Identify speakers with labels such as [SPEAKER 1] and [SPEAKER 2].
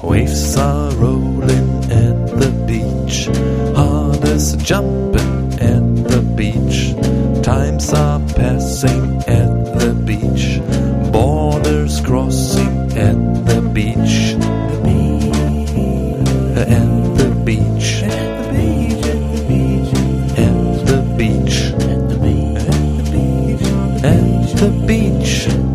[SPEAKER 1] Waves are rolling at the beach, heart is jumping at the beach. Times are passing at the beach, borders crossing at the beach. At the beach, at the beach, at the beach, at the beach, at the beach, at the beach.